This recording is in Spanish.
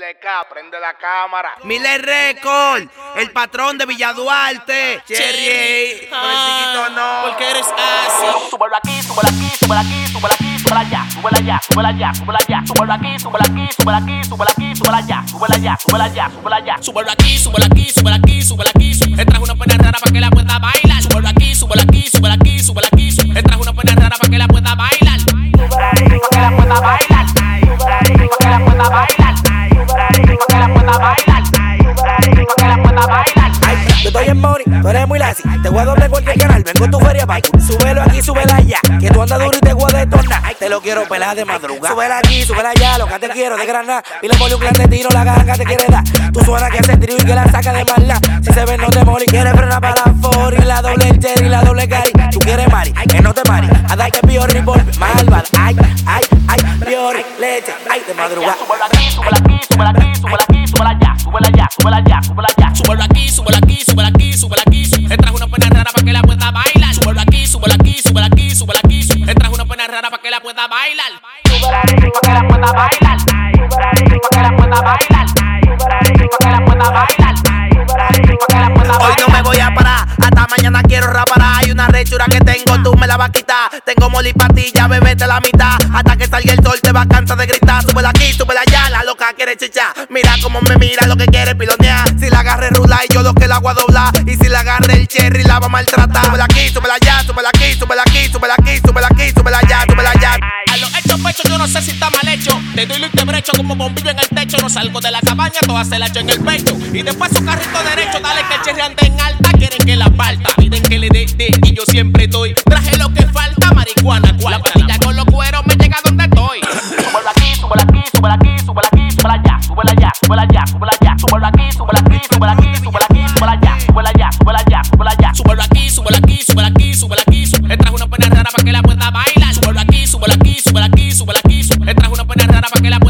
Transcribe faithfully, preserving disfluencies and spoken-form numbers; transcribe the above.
T K, prende la cámara. Miller Record, el patrón de Villa Duarte. Cherry, ah, con el chiquito no. Porque eres así. Súbelo aquí, súbelo aquí, súbelo aquí, súbelo aquí, súbelo allá, súbelo allá, súbelo allá, súbelo allá, súbelo aquí, súbelo aquí, súbelo aquí, súbelo aquí, súbelo allá, súbelo allá, súbelo allá, súbelo allá. Súbelo aquí, súbelo aquí, súbelo aquí, súbelo aquí. Te trajo una pena rara para que la pueda bailar. Súbelo aquí, súbelo aquí, súbelo aquí, súbelo aquí. Te trajo una pena rara para que la pueda bailar. Para que la pueda bailar. Para que la pueda bailar. Para que la pueda bailar. Para que la pueda bailar. Yo estoy en money, tú eres muy lazy. Te voy a doblar en cualquier canal, vengo en tu feria, bike. Súbelo aquí, súbelo allá, que tú andas duro y te voy a detonar. Te lo quiero pelar de madrugada. Súbelo aquí, súbelo allá, lo que te quiero de granada. Y le mole un clandestino, la ganga te quiere dar. Tú suena que hace trío y que la saca de mala. Si se ve no te moli, quieres frenar para la for y la doble el cherry, la doble cari. Tú quieres mari, que no te mari. A darte piorri, volve, malvada. Ay, ay, ay, piorri, leche, ay, de madrugada. Súbelo aquí, súbelo aquí, súbelo aquí, súbelo aquí, súbelo allá, súbelo allá, súbelo allá, súbelo allá. Súbelo aquí, súbelo aquí, súbelo aquí, súbelo aquí. Te trajo una pena rara para que la pueda bailar. Súbelo aquí, súbelo aquí, súbelo aquí, súbelo aquí. Te trajo una pena rara para que la pueda bailar. Súbelo aquí para que la pueda bailar. Súbelo aquí para que la pueda bailar. Súbelo aquí para que la pueda bailar. Súbelo aquí para que la pueda bailar. Hoy no me voy a parar, hasta mañana quiero rapar. Hay una rechura que tengo, tú me la vas a quitar. Tengo moli patilla, bebete la mitad. Hasta que salga el sol te vas a cansar de gritar. Súbelo aquí, súbelo allá, la loca quiere chichar. Mira cómo me mira, lo que quiere pilonear. Si la agarre rula y yo lo que la hago a doblar. Y si la agarre el cherry la va a maltratar. Súbelo aquí, súbelo allá, súbelo aquí, súbelo aquí, súbelo aquí, súbelo aquí, súbelo allá, súbelo allá. A los hechos pechos yo no sé si está mal hecho. Te doy y te brecho como bombillo en el techo. No salgo de la cabaña, todas se la echo en el pecho. Y después su carrito derecho, dale que el cherry ande en alta. Quieren que la falta, piden que le dé de. Y yo siempre doy. Traje lo que falta, marihuana, cual. La patilla con los cueros me llega donde estoy. Súbelo aquí, súbelo aquí, súbelo aquí, súbelo aquí, súbelo allá, súbelo allá, súbelo allá, súbelo allá. Súbelo aquí, súbelo aquí, súbelo aquí, súbelo aquí, súbelo allá, súbelo allá, súbelo allá, súbelo allá. Súbelo aquí, súbelo aquí, súbelo aquí, súbelo aquí. Te trajo una pena rara para que la pueda bailar. Súbelo aquí, súbelo aquí, súbelo aquí, súbelo aquí. Te trajo una pena rara para que la pueda